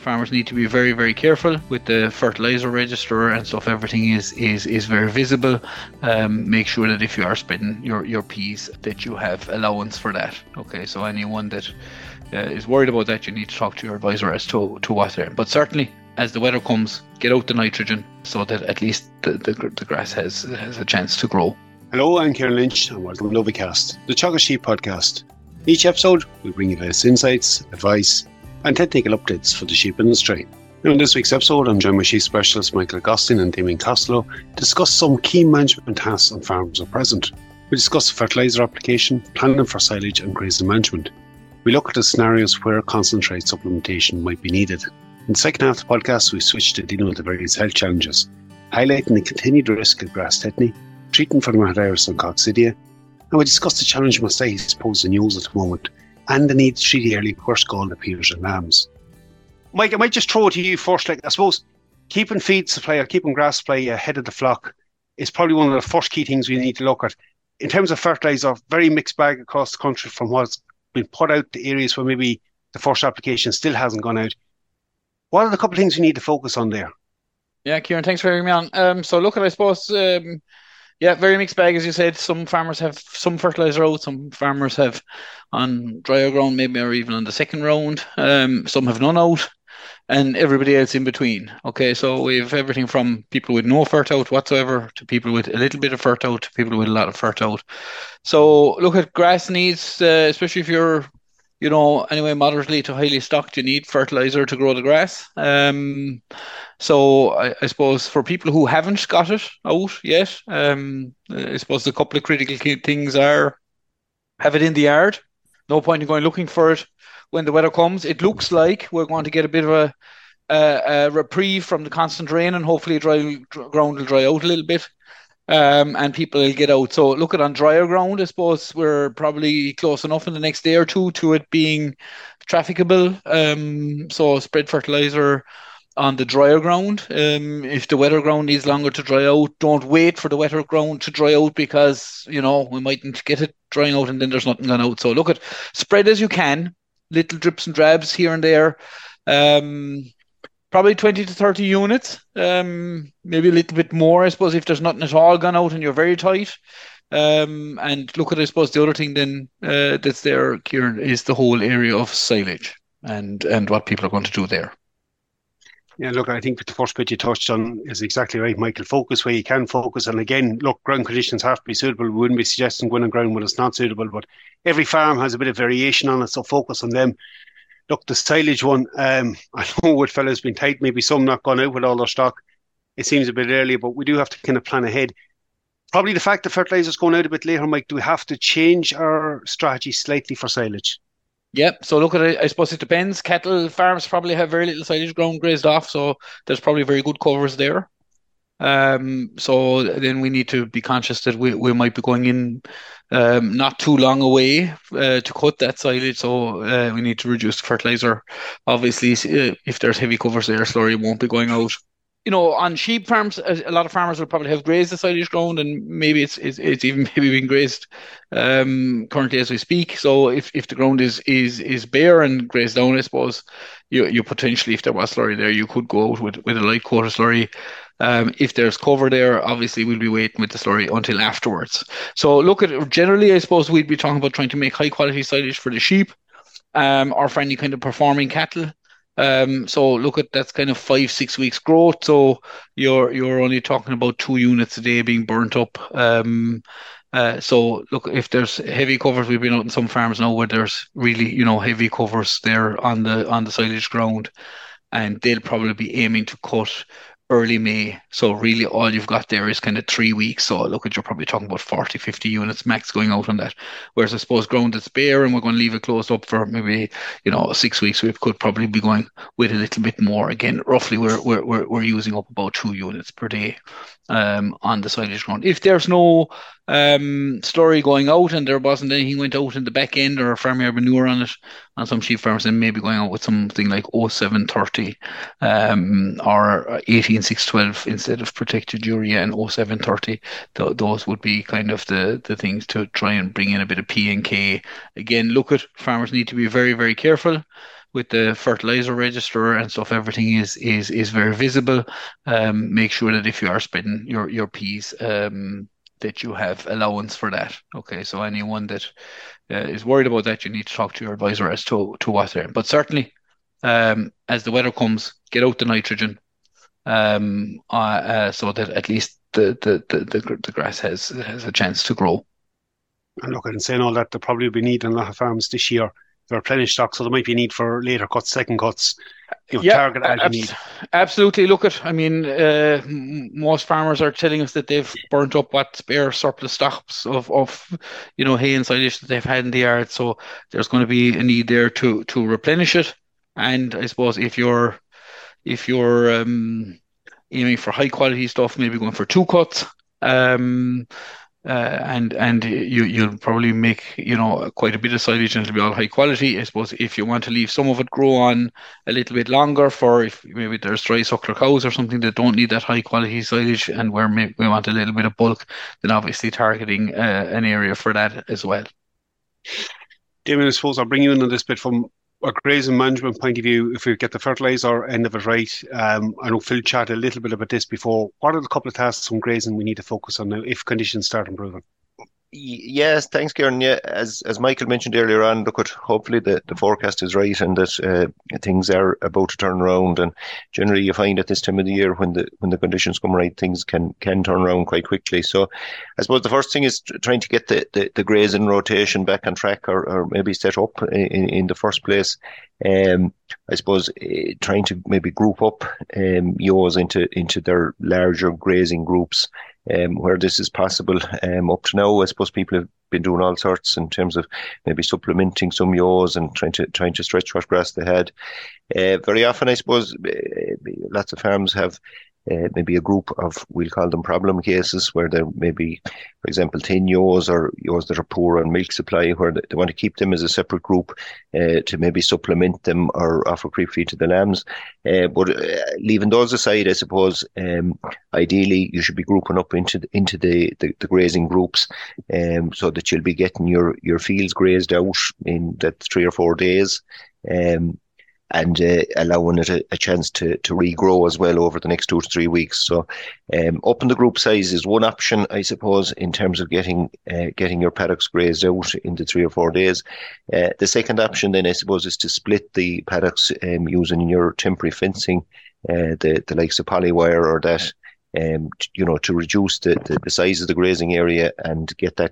farmers need to be very, very careful with the fertilizer register and stuff. Everything is very visible. Make sure that if you are spreading your peas, that you have allowance for that. Okay, so anyone that is worried about that, you need to talk to your advisor as to what they're in. But certainly, as the weather comes, get out the nitrogen so that at least the grass has a chance to grow. Hello, I'm Kieran Lynch and welcome to Lovicast, the Teagasc Sheep podcast. Each episode, we bring you latest insights, advice and technical updates for the sheep industry. Now, in this week's episode, I'm joined by sheep specialists Michael Gostin and Damien Costello to discuss some key management tasks on farms at present. We discuss fertiliser application, planning for silage and grazing management. We look at the scenarios where concentrate supplementation might be needed. In the second half of the podcast, we switch to dealing with the various health challenges, highlighting the continued risk of grass tetany, treating for rhinovirus and coccidia, and we discuss the challenge mastitis poses in ewes at the moment and the need to treat the early poor scald appears in lambs. Mike, I might just throw it to you first. I suppose keeping feed supply or keeping grass supply ahead of the flock is probably one of the first key things we need to look at. In terms of fertiliser, very mixed bag across the country from what's been put out to areas where maybe the first application still hasn't gone out. What are the couple of things we need to focus on there? Yeah, Kieran, thanks for having me on. So look at, I suppose, very mixed bag, as you said. Some farmers have some fertiliser out, some farmers have on drier ground, maybe, or even on the second round. Some have none out, and everybody else in between. Okay, so we have everything from people with no fert out whatsoever to people with a little bit of fert out to people with a lot of fert out. So look at grass needs, especially if you're anyway, moderately to highly stocked, you need fertiliser to grow the grass. So I suppose for people who haven't got it out yet, I suppose the couple of critical things are have it in the yard. No point in going looking for it when the weather comes. It looks like we're going to get a bit of a reprieve from the constant rain, and hopefully ground will dry out a little bit. And people will get out. So look at on drier ground, I suppose we're probably close enough in the next day or two to it being trafficable. So spread fertiliser on the drier ground. If the wetter ground needs longer to dry out, don't wait for the wetter ground to dry out because, we mightn't get it drying out and then there's nothing gone out. So look at spread as you can, little drips and drabs here and there. Probably 20 to 30 units, maybe a little bit more, I suppose, if there's nothing at all gone out and you're very tight. And look at, I suppose, the other thing then that's there, Kieran, is the whole area of silage and what people are going to do there. Yeah, look, I think the first bit you touched on is exactly right, Michael. Focus where you can focus. And again, look, ground conditions have to be suitable. We wouldn't be suggesting going on ground when it's not suitable, but every farm has a bit of variation on it, so focus on them. Look, the silage one, I know what fellas been tight, maybe some not gone out with all their stock. It seems a bit early, but we do have to kind of plan ahead. Probably the fact that fertiliser's going out a bit later, Mike, do we have to change our strategy slightly for silage? Yep. So look at it, I suppose it depends. Cattle farms probably have very little silage ground grazed off, so there's probably very good covers there. So then we need to be conscious that we might be going in not too long away to cut that silage, so we need to reduce the fertiliser. Obviously, if there's heavy covers there, slurry won't be going out. On sheep farms, a lot of farmers will probably have grazed the silage ground, and maybe it's even maybe being grazed currently as we speak. So if the ground is bare and grazed down, I suppose you potentially, if there was slurry there, you could go out with a light coat of slurry. If there's cover there, obviously we'll be waiting with the slurry until afterwards. So look at it, generally, I suppose we'd be talking about trying to make high quality silage for the sheep, or for any kind of performing cattle. So look at that's kind of 5-6 weeks growth. So you're only talking about 2 units a day being burnt up. So look, if there's heavy covers, we've been out in some farms now where there's really, heavy covers there on the silage ground, and they'll probably be aiming to cut early May. So really all you've got there is kind of 3 weeks. So look at, you're probably talking about 40-50 units max going out on that. Whereas I suppose ground that's bare and we're going to leave it closed up for maybe 6 weeks, we could probably be going with a little bit more. Again, roughly we're using up about 2 units per day on the silage ground. If there's no slurry going out and there wasn't anything went out in the back end or farmyard manure on it, on some sheep farms, then maybe going out with something like 0730 or 18612 instead of protected urea and 0730. Those would be kind of the things to try and bring in a bit of P and K. Again, look at farmers need to be very, very careful with the fertilizer register and stuff. Everything is very visible. Make sure that if you are spreading your peas, that you have allowance for that. Okay, so anyone that is worried about that, you need to talk to your advisor as to what's there. But certainly, as the weather comes, get out the nitrogen, so that at least the grass has a chance to grow. And look, and saying all that, there'll probably be need in a lot of farms this year to replenish stock, so there might be a need for later cuts, second cuts, target as you need. Absolutely. Look at, I mean, most farmers are telling us that they've burnt up what spare surplus stocks of hay and silage that they've had in the yard. So there's going to be a need there to replenish it. And I suppose if you're aiming for high quality stuff, maybe going for 2 cuts. And you'll probably make quite a bit of silage, and it'll be all high quality. I suppose if you want to leave some of it grow on a little bit longer, for if maybe there's dry suckler cows or something that don't need that high quality silage, and where maybe we want a little bit of bulk, then obviously targeting an area for that as well. Damien, I suppose I'll bring you in on this bit from a grazing management point of view. If we get the fertiliser end of it right, I know Phil chatted a little bit about this before. What are the couple of tasks from grazing we need to focus on now if conditions start improving? Yes, thanks, Kieran. Yeah, as Michael mentioned earlier on, look at hopefully the forecast is right and that things are about to turn around. And generally, you find at this time of the year when the conditions come right, things can turn around quite quickly. So, I suppose the first thing is trying to get the grazing rotation back on track, or maybe set up in the first place. I suppose trying to maybe group up ewes into their larger grazing groups. Where this is possible. Up to now, I suppose people have been doing all sorts in terms of maybe supplementing some ewes and trying to stretch what grass they had. Very often, I suppose, lots of farms have maybe a group of, we'll call them problem cases, where there may be, for example, 10 ewes or ewes that are poor on milk supply, where they want to keep them as a separate group to maybe supplement them or offer creep feed to the lambs. But leaving those aside, I suppose, ideally you should be grouping up into the grazing groups, so that you'll be getting your fields grazed out in that 3 or 4 days. And allowing it a chance to regrow as well over the next 2 to 3 weeks. So upping the group size is one option, I suppose, in terms of getting your paddocks grazed out into 3 or 4 days. The second option then, I suppose, is to split the paddocks using your temporary fencing, the likes of polywire or that, to reduce the size of the grazing area and get that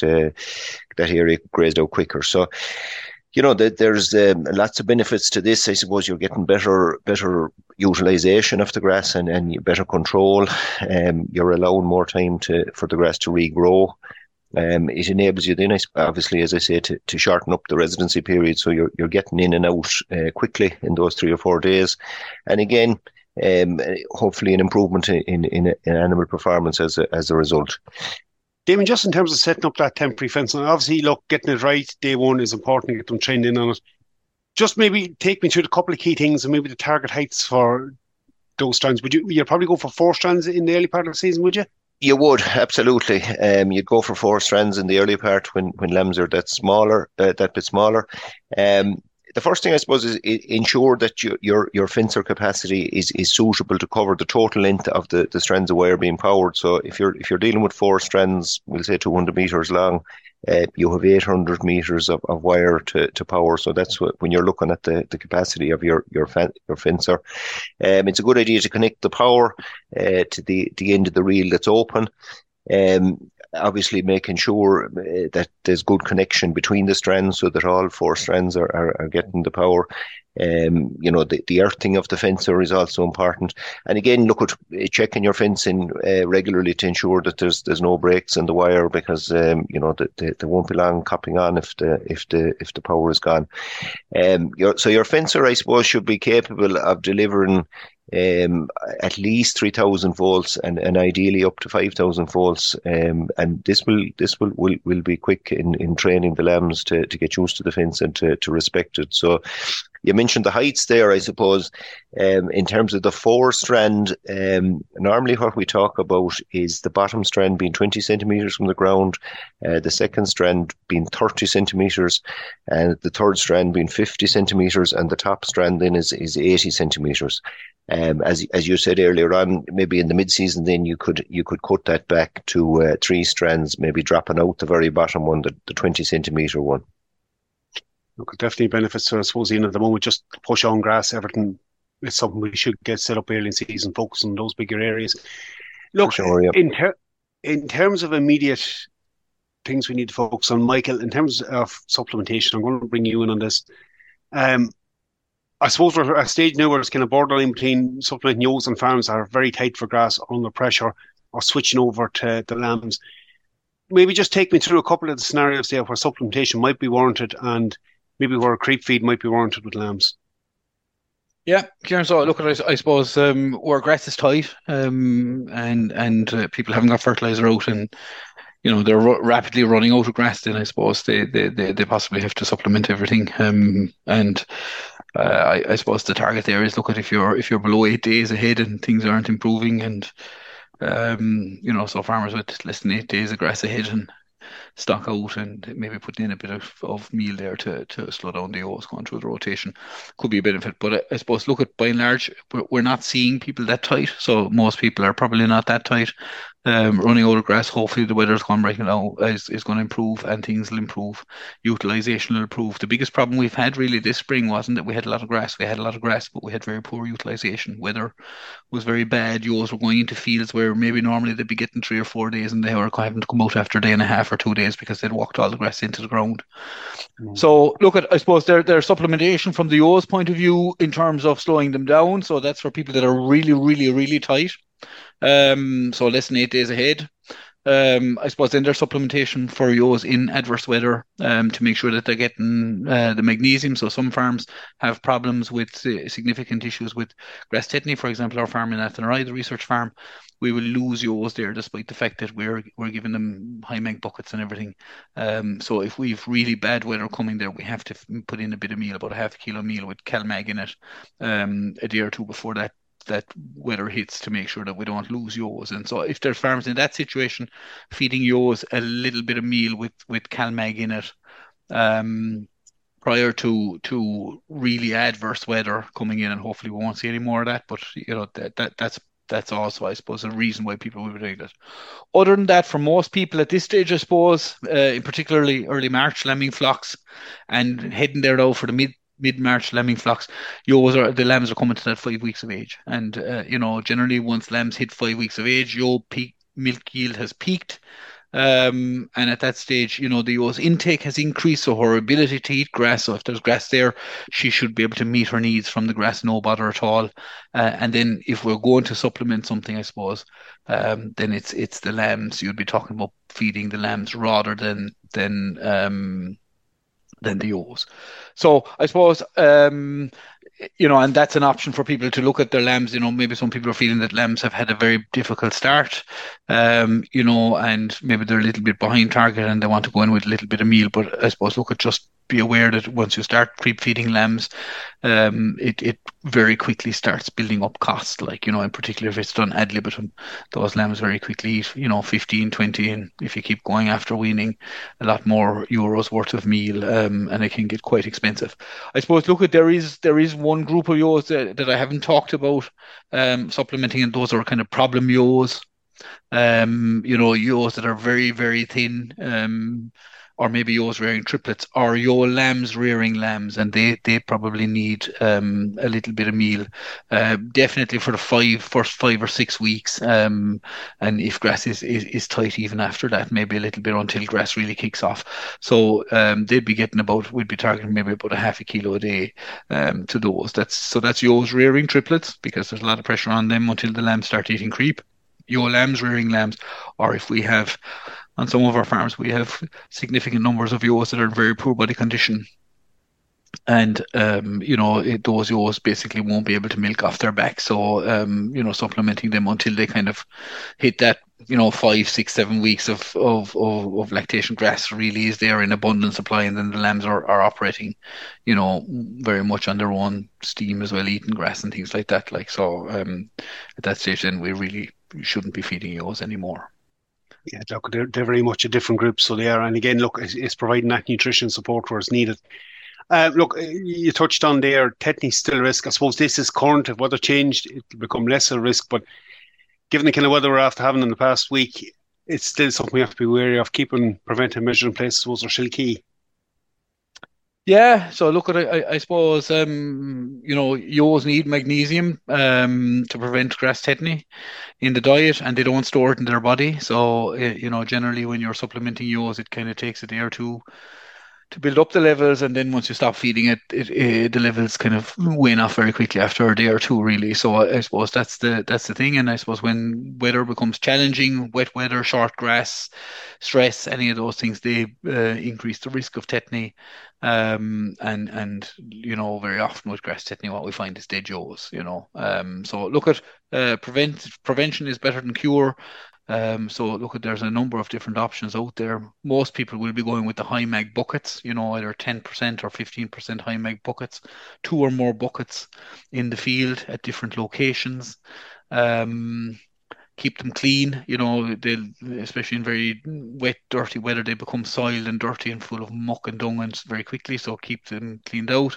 area grazed out quicker. So, there's lots of benefits to this. I suppose you're getting better utilisation of the grass and better control. You're allowing more time for the grass to regrow. It enables you then, obviously, as I say, to shorten up the residency period. So you're getting in and out quickly in those 3 or 4 days. And again, hopefully an improvement in animal performance as a result. Damien, just in terms of setting up that temporary fence, and obviously, look, getting it right day one is important to get them trained in on it. Just maybe take me through a couple of key things and maybe the target heights for those strands. You'd probably go for 4 strands in the early part of the season, would you? You would, absolutely. You'd go for 4 strands in the early part when lambs are that bit smaller. The first thing, I suppose, is ensure that your fencer capacity is suitable to cover the total length of the strands of wire being powered. So if you're dealing with 4 strands, we'll say 200 meters long, you have 800 meters of wire to power. So that's when you're looking at the capacity of your fencer. It's a good idea to connect the power to the end of the reel that's open. Obviously making sure that there's good connection between the strands so that all 4 strands are getting the power. The earthing of the fencer is also important. And again, look at checking your fencing regularly to ensure that there's no breaks in the wire, because there won't be long copping on if the power is gone. So your fencer, I suppose, should be capable of delivering at least 3,000 volts and ideally up to 5,000 volts. And this will be quick in training the lambs to get used to the fence and to respect it. So You mentioned the heights there, I suppose. In terms of the 4-strand, normally what we talk about is the bottom strand being 20 centimetres from the ground, the second strand being 30 centimetres, and the third strand being 50 centimetres, and the top strand then is 80 centimetres. As you said earlier on, maybe in the mid-season, then you could cut that back to 3 strands, maybe dropping out the very bottom one, the 20 centimetre one. Look, it definitely benefits. So I suppose, at the moment, just push on grass. Everything is something we should get set up early in season, focus on those bigger areas. Look, sure, yeah. in terms of immediate things we need to focus on, Michael, in terms of supplementation, I'm going to bring you in on this. I suppose we're at a stage now where it's kind of borderline between supplementing ewes and farms that are very tight for grass, under pressure, or switching over to the lambs. Maybe just take me through a couple of the scenarios there where supplementation might be warranted and maybe where a creep feed might be warranted with lambs. Yeah, Kieran, so look at, I suppose, where grass is tight, and people haven't got fertilizer out, and they're rapidly running out of grass, then I suppose they possibly have to supplement everything. I suppose the target there is, look at, if you're below 8 days ahead and things aren't improving, and so farmers with less than 8 days of grass ahead and stock out, and maybe putting in a bit of meal there to slow down the ewes going through the rotation could be a benefit. But I suppose, look at, by and large, we're not seeing people that tight, so most people are probably not that tight. Running out of grass, hopefully the weather's gone right now, is going to improve, and things will improve. Utilization will improve. The biggest problem we've had really this spring wasn't that we had a lot of grass. We had a lot of grass, but we had very poor utilization. Weather was very bad. Ewes were going into fields where maybe normally they'd be getting 3 or 4 days, and they were having to come out after a day and a half or 2 days because they'd walked all the grass into the ground. So look at, I suppose, their supplementation from the ewes' point of view in terms of slowing them down. So that's for people that are really, really, really tight. So less than 8 days ahead. I suppose then there's supplementation for ewes in adverse weather, to make sure that they're getting the magnesium. So some farms have problems with significant issues with grass tetany. For example, our farm in Athenry, the research farm, we will lose ewes there despite the fact that we're giving them high meg buckets and everything. So if we've really bad weather coming there, we have to put in a bit of meal, about a half a kilo of meal with CalMag in it, a day or two before that weather hits, to make sure that we don't lose ewes. And so if there's farmers in that situation, feeding ewes a little bit of meal with CalMag in it, prior to really adverse weather coming in, and hopefully we won't see any more of that, but that's also, I suppose, a reason why people will be doing that. Other than that, for most people at this stage, I suppose, in particularly early March lambing flocks, and heading there now for the mid-March lambing flocks, the lambs are coming to that 5 weeks of age, and generally once lambs hit 5 weeks of age, milk yield has peaked, and at that stage, the ewes intake has increased, so her ability to eat grass. So if there's grass there, she should be able to meet her needs from the grass, no bother at all. And then if we're going to supplement something, I suppose, then it's the lambs. You'd be talking about feeding the lambs rather than the ewes. So I suppose, and that's an option for people to look at their lambs. Maybe some people are feeling that lambs have had a very difficult start, and maybe they're a little bit behind target and they want to go in with a little bit of meal. But I suppose, just be aware that once you start creep feeding lambs, it very quickly starts building up costs. In particular, if it's done ad libitum, those lambs very quickly eat, 15, 20, and if you keep going after weaning, a lot more euros worth of meal, and it can get quite expensive. I suppose, there is one group of ewes that I haven't talked about supplementing, and those are kind of problem ewes. Ewes that are very, very thin, or maybe ewes rearing triplets, or ewe lambs rearing lambs, and they probably need a little bit of meal, definitely for the first 5 or 6 weeks, and if grass is tight even after that, maybe a little bit until grass really kicks off. So they'd be getting we'd be targeting maybe about a half a kilo a day to those. That's ewes rearing triplets, because there's a lot of pressure on them until the lambs start eating creep. Ewe lambs rearing lambs, or if we have, on some of our farms, we have significant numbers of ewes that are in very poor body condition, And those ewes basically won't be able to milk off their back. So supplementing them until they kind of hit that 5, 6, 7 weeks of lactation grass really is there in abundant supply, and then the lambs are operating, very much on their own steam as well, eating grass and things like that. At that stage, then we really shouldn't be feeding ewes anymore. Yeah, look, they're very much a different group, so they are. And again, look, it's providing that nutrition support where it's needed. Look, you touched on there, tetany's still a risk. I suppose this is current. If weather changed, it'll become less of a risk. But given the kind of weather we're after having in the past week, it's still something we have to be wary of. Keeping preventive measures in place, I suppose, are still key. Yeah, so look at I suppose ewes need magnesium to prevent grass tetany in the diet, and they don't store it in their body. So generally when you're supplementing ewes, it kind of takes a day or two to build up the levels, and then once you stop feeding it, the levels kind of wane off very quickly after a day or two, really. So I suppose that's the thing. And I suppose when weather becomes challenging, wet weather, short grass, stress, any of those things, they increase the risk of tetany. And very often with grass tetany, what we find is dead ewes. So look at prevention is better than cure. So look, there's a number of different options out there. Most people will be going with the high mag buckets, either 10% or 15% high mag buckets, 2 or more buckets in the field at different locations. Keep them clean, they'll, especially in very wet, dirty weather, they become soiled and dirty and full of muck and dung and very quickly, so keep them cleaned out.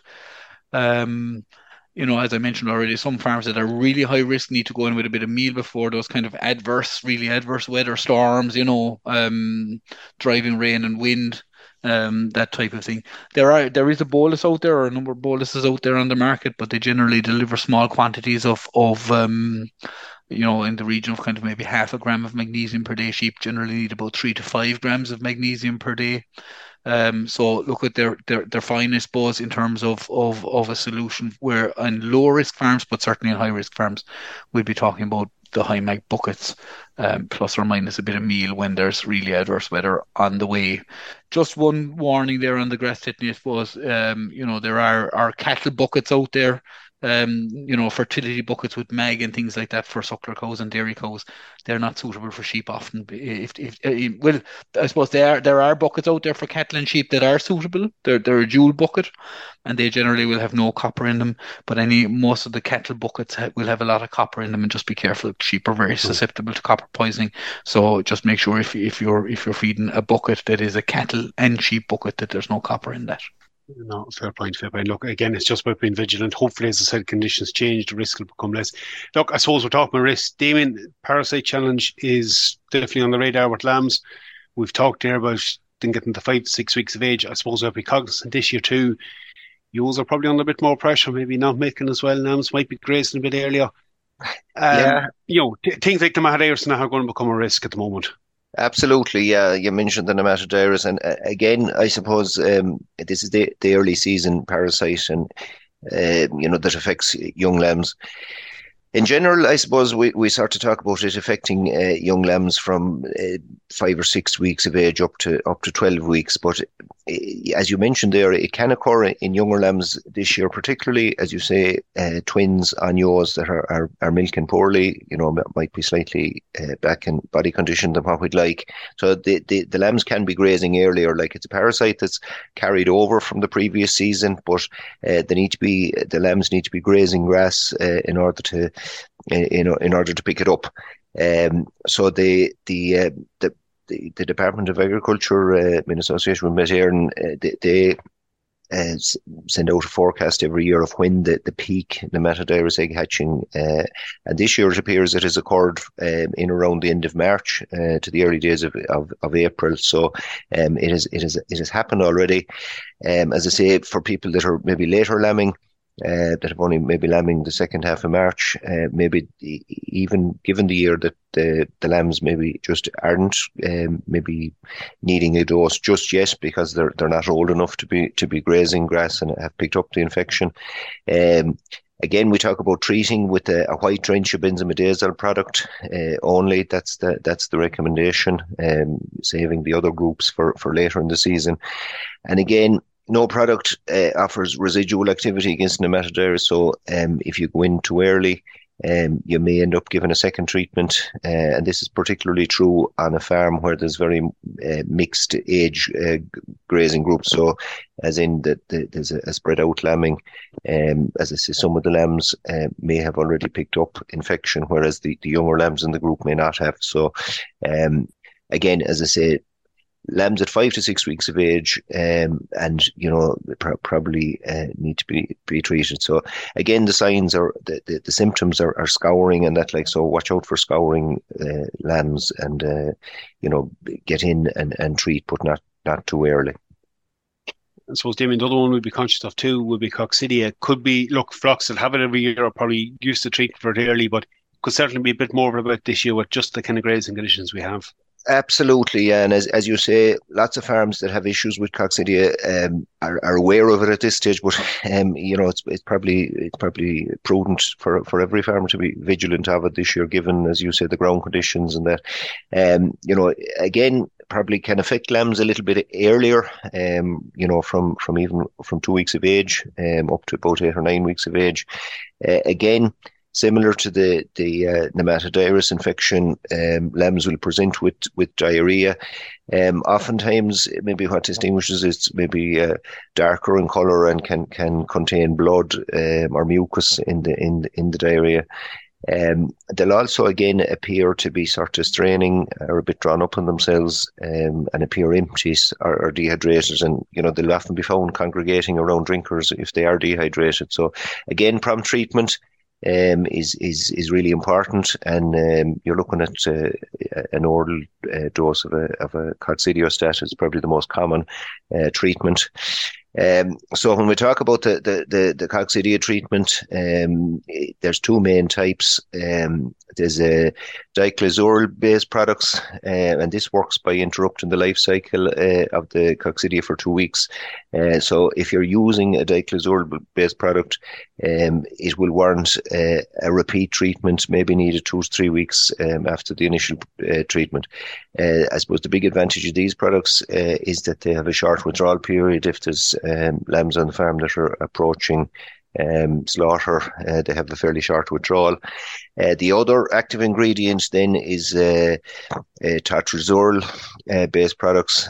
As I mentioned already, some farms that are really high risk need to go in with a bit of meal before those kind of really adverse weather storms, driving rain and wind, that type of thing. There is a bolus out there, or a number of boluses out there on the market, but they generally deliver small quantities of in the region of kind of maybe 0.5 gram of magnesium per day. Sheep generally need about 3 to 5 grams of magnesium per day. So look at they're fine, I suppose, in terms of a solution where on low risk farms, but certainly in high risk farms, we'd be talking about the high mag buckets, plus or minus a bit of meal when there's really adverse weather on the way. Just one warning there on the grass tetany, I suppose. There are cattle buckets out there. Fertility buckets with mag and things like that for suckler cows and dairy cows. They're not suitable for sheep often. Well, I suppose there are buckets out there for cattle and sheep that are suitable. They're a dual bucket, and they generally will have no copper in them. But most of the cattle buckets will have a lot of copper in them, and just be careful. Sheep are very susceptible to copper poisoning, so just make sure if you're feeding a bucket that is a cattle and sheep bucket that there's no copper in that. No, fair point. Look, again, it's just about being vigilant. Hopefully, as I said, conditions change, the risk will become less. Look, I suppose we're talking about risk. Damien, parasite challenge is definitely on the radar with lambs. We've talked there about them getting to 5 to 6 weeks of age. I suppose we'll be cognizant this year too. Ewes are probably under a bit more pressure, maybe not milking as well. Lambs might be grazing a bit earlier. Things like the Mahaderis are going to become a risk at the moment. Absolutely, yeah. You mentioned the nematovirus, and again, I suppose this is the early season parasite, and that affects young lambs. In general, I suppose we start to talk about it affecting young lambs from 5 or 6 weeks of age up to 12 weeks. But as you mentioned there, it can occur in younger lambs this year, particularly, as you say, twins on ewes that are milking poorly, might be slightly back in body condition than what we'd like. So the lambs can be grazing earlier, like it's a parasite that's carried over from the previous season, but the lambs need to be grazing grass in order to pick it up. So the Department of Agriculture, in association with Met Éireann, they send out a forecast every year of when the peak nematovirus egg hatching, and this year it appears it has occurred in around the end of March to the early days of April. So it has happened already. As I say, for people that are maybe later lambing, that have only maybe lambing the second half of March, maybe even given the year that the lambs maybe just aren't maybe needing a dose just yet because they're not old enough to be grazing grass and have picked up the infection. Again, we talk about treating with a white drench of benzimidazole product only. That's the recommendation. Saving the other groups for later in the season. And again, no product offers residual activity against nematodes, so if you go in too early, you may end up giving a second treatment, and this is particularly true on a farm where there's very mixed age grazing groups. So, as in that there's a spread out lambing. As I say, some of the lambs may have already picked up infection, whereas the younger lambs in the group may not have. So, again, as I say, lambs at 5 to 6 weeks of age, and probably need to be treated. So again, the signs are the symptoms are scouring and that, like, so watch out for scouring lambs, and get in and treat, but not too early. I suppose, Damien, the other one we'd be conscious of too would be coccidia. Could be, look, flocks that have it every year are probably used to treating for it early, but could certainly be a bit more about this year with just the kind of grazing conditions we have. Absolutely, and as you say, lots of farms that have issues with coccidia are aware of it at this stage. But it's probably prudent for every farmer to be vigilant of it this year, given, as you said, the ground conditions and that. Again, probably can affect lambs a little bit earlier. From 2 weeks of age up to about 8 or 9 weeks of age. Again, similar to the nematovirus infection, lambs will present with diarrhea. Oftentimes, maybe what distinguishes it maybe darker in colour and can contain blood or mucus in the diarrhea. They'll also again appear to be sort of straining or a bit drawn up on themselves, and appear empty or dehydrated, and they'll often be found congregating around drinkers if they are dehydrated. So again, prompt treatment is really important, and you're looking at an oral dose of a coccidiostat is probably the most common treatment. So when we talk about the coccidia treatment, there's two main types. There's a diclazuril-based products, and this works by interrupting the life cycle of the coccidia for 2 weeks. So if you're using a diclazuril-based product, it will warrant a repeat treatment, maybe needed 2 to 3 weeks after the initial treatment. I suppose the big advantage of these products is that they have a short withdrawal period. If there's lambs on the farm that are approaching slaughter, they have a fairly short withdrawal. The other active ingredient then is totrazuril based products,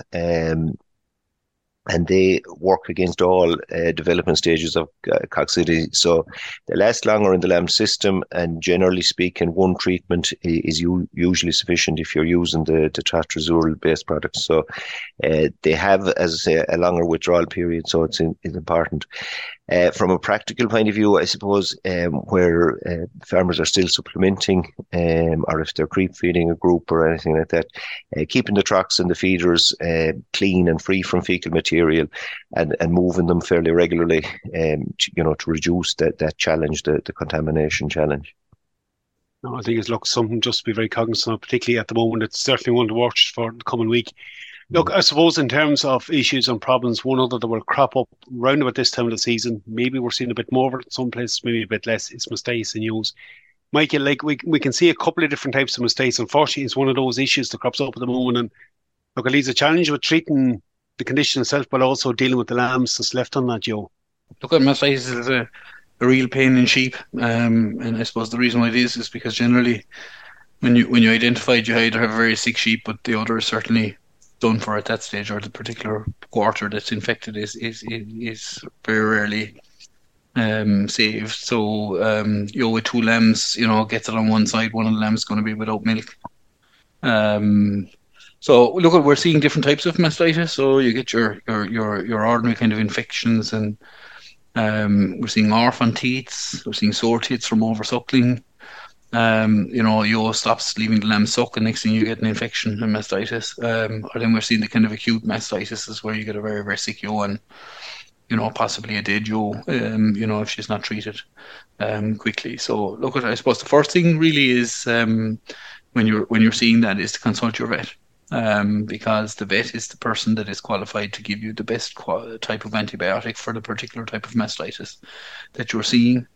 and they work against all development stages of coccidia. So they last longer in the lamb system, and generally speaking, one treatment is usually sufficient if you're using the totrazuril-based products. So they have, as I say, a longer withdrawal period, so it's important. From a practical point of view, I suppose, where farmers are still supplementing, or if they're creep feeding a group or anything like that, keeping the troughs and the feeders clean and free from fecal material, and moving them fairly regularly, to reduce that challenge, the contamination challenge. No, I think it's something just to be very cognizant of, particularly at the moment. It's certainly one to watch for the coming week. Look, I suppose in terms of issues and problems, one other that will crop up round about this time of the season, maybe we're seeing a bit more of it, some places maybe a bit less, is mastitis in ewes. Michael, like we can see a couple of different types of mastitis. Unfortunately, it's one of those issues that crops up at the moment, and look, it leaves a challenge with treating the condition itself, but also dealing with the lambs that's left on that, Joe. Look, mastitis is a real pain in sheep, and I suppose the reason why it is because generally when you identify it, you either have a very sick sheep, but the other is certainly done for at that stage, or the particular quarter that's infected is very rarely saved. So with two lambs, gets it on one side, one of the lambs is going to be without milk. So look, we're seeing different types of mastitis. So you get your ordinary kind of infections, and we're seeing orphan teats, we're seeing sore teats from oversuckling. Ewe stops leaving the lamb suck, and next thing you get an infection and mastitis. Or then we're seeing the kind of acute mastitis, is where you get a very, very sick ewe, and possibly a dead ewe, if she's not treated quickly. So look, I suppose the first thing really is when you're seeing that is to consult your vet, because the vet is the person that is qualified to give you the best type of antibiotic for the particular type of mastitis that you're seeing.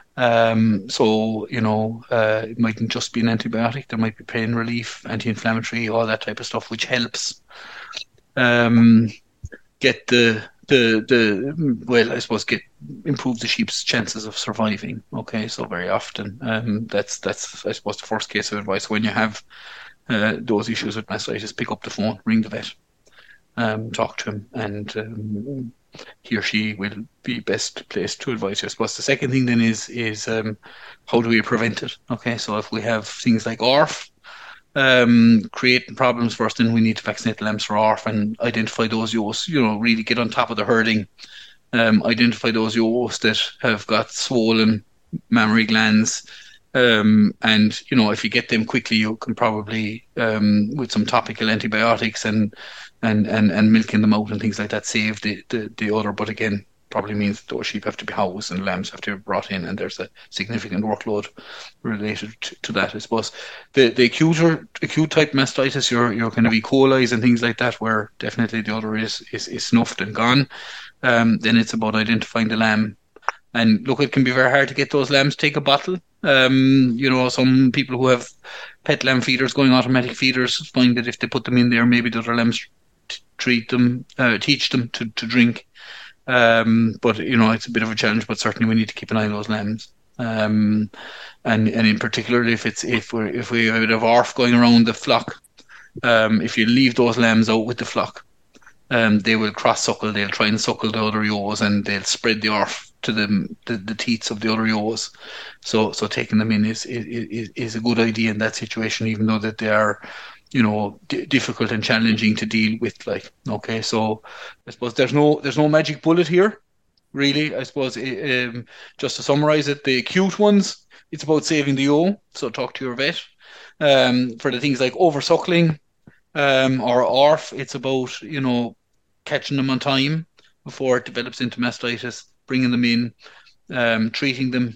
It mightn't just be an antibiotic. There might be pain relief, anti-inflammatory, all that type of stuff, which helps get the well, I suppose improve the sheep's chances of surviving. Okay, so very often, that's I suppose the first case of advice when you have those issues with mastitis. Pick up the phone, ring the vet, talk to him, and he or she will be best placed to advise you. I suppose the second thing then is how do we prevent it? Okay, so if we have things like ORF creating problems for us, then we need to vaccinate the lambs for ORF and identify those yos. Really get on top of the herding. Identify those yos that have got swollen mammary glands. And if you get them quickly, you can probably with some topical antibiotics and milking them out and things like that save the other. But again, probably means those sheep have to be housed and lambs have to be brought in, and there's a significant workload related to that. I suppose the acute type mastitis, your kind of E. coli's and things like that, where definitely the other is snuffed and gone. Then it's about identifying the lamb. And look, it can be very hard to get those lambs to take a bottle. Some people who have pet lamb feeders, going automatic feeders, find that if they put them in there, maybe the other lambs teach them to drink. But it's a bit of a challenge. But certainly we need to keep an eye on those lambs. And in particular, if we have ORF going around the flock, if you leave those lambs out with the flock, they will cross suckle. They'll try and suckle the other ewes, and they'll spread the ORF to the teats of the other ewes. So taking them in is a good idea in that situation, even though that they are, difficult and challenging to deal with. So I suppose there's no magic bullet here, really. I suppose just to summarize it, the acute ones, it's about saving the ewe. So talk to your vet. For the things like oversuckling or ORF, it's about catching them on time before it develops into mastitis, bringing them in, treating them,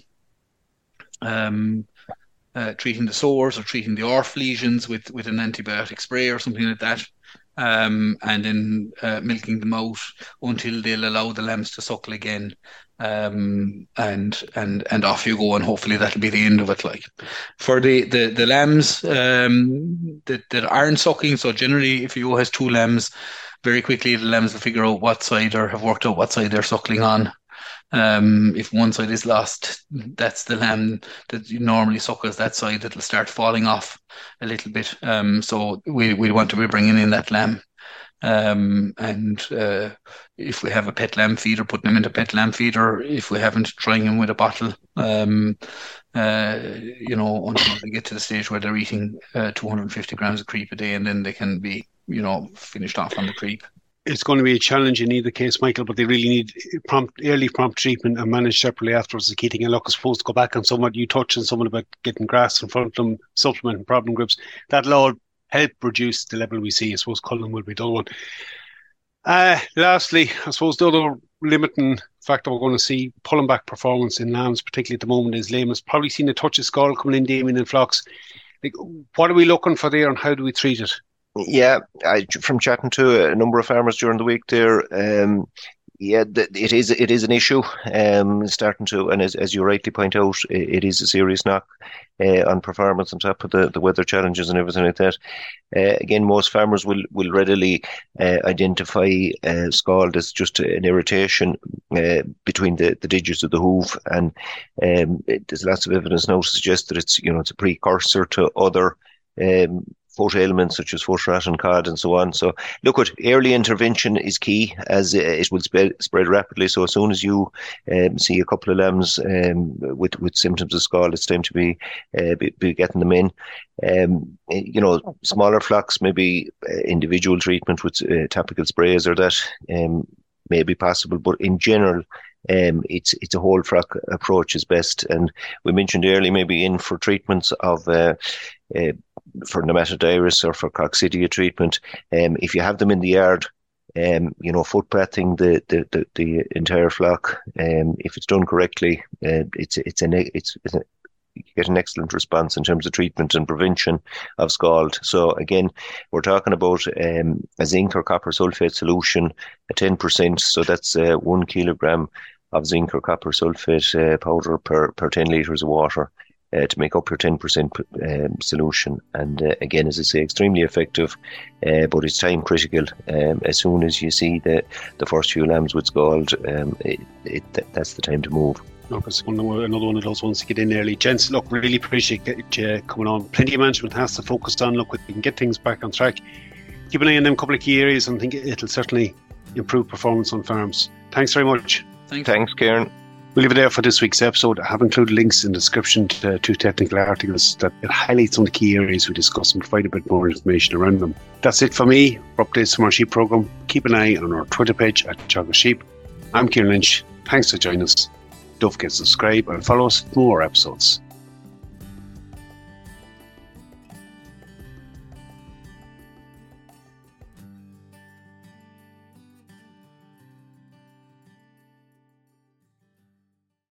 treating the sores or treating the ORF lesions with an antibiotic spray or something like that, and then milking them out until they'll allow the lambs to suckle again, and off you go, and hopefully that'll be the end of it. For the lambs that aren't sucking, so generally if you has two lambs, very quickly the lambs will figure out what side, or have worked out what side they're suckling on. If one side is lost, that's the lamb that normally suckles that side that'll start falling off a little bit. So we want to be bringing in that lamb. And if we have a pet lamb feeder, putting them into pet lamb feeder. If we haven't, trying them with a bottle. Until they get to the stage where they're eating 250 grams of creep a day, and then they can be finished off on the creep. It's going to be a challenge in either case, Michael, but they really need early prompt treatment and managed separately afterwards. The key thing, and look, I suppose to go back on somewhat you touched on someone about getting grass in front of them, supplement and problem groups. That'll all help reduce the level we see. I suppose Cullen will be the one. Lastly, I suppose the other limiting factor we're going to see pulling back performance in lambs, particularly at the moment, is lameness. Probably seen a touch of scald coming in, Damien, in flocks. What are we looking for there, and how do we treat it? Yeah, from chatting to a number of farmers during the week there, it is an issue. Starting to, and as you rightly point out, it is a serious knock on performance on top of the weather challenges and everything like that. Again, most farmers will readily identify scald as just an irritation between the digits of the hoof, and there's lots of evidence now to suggest that it's a precursor to other foot ailments such as foot rot and cod and so on. So look, early intervention is key, as it will spread rapidly. So as soon as you see a couple of lambs with symptoms of scald, it's time to be getting them in. Smaller flocks, maybe individual treatment with topical sprays or that may be possible, but in general, it's a whole flock approach is best. And we mentioned earlier, maybe in for treatments of for nematodirus or for coccidia treatment. If you have them in the yard, footpathing the entire flock, if it's done correctly, you get an excellent response in terms of treatment and prevention of scald. So again, we're talking about a zinc or copper sulfate solution, at 10%. So that's 1 kilogram of zinc or copper sulfate powder per 10 litres of water. to make up your 10% solution. And again, as I say, extremely effective, but it's time critical. As soon as you see the first few lambs with scald, that's the time to move. Look, it's another one of those ones to get in early. Gents, look, really appreciate you coming on. Plenty of management has to focus on. Look, we can get things back on track. Keep an eye on them couple of key areas, and I think it'll certainly improve performance on farms. Thanks very much. Thanks, Kieran. We'll leave it there for this week's episode. I have included links in the description to 2 technical articles that it highlights some of the key areas we discussed and provide a bit more information around them. That's it for me. For updates from our sheep programme, keep an eye on our Twitter page at Teagasc Sheep. I'm Kieran Lynch. Thanks for joining us. Don't forget to subscribe and follow us for more episodes.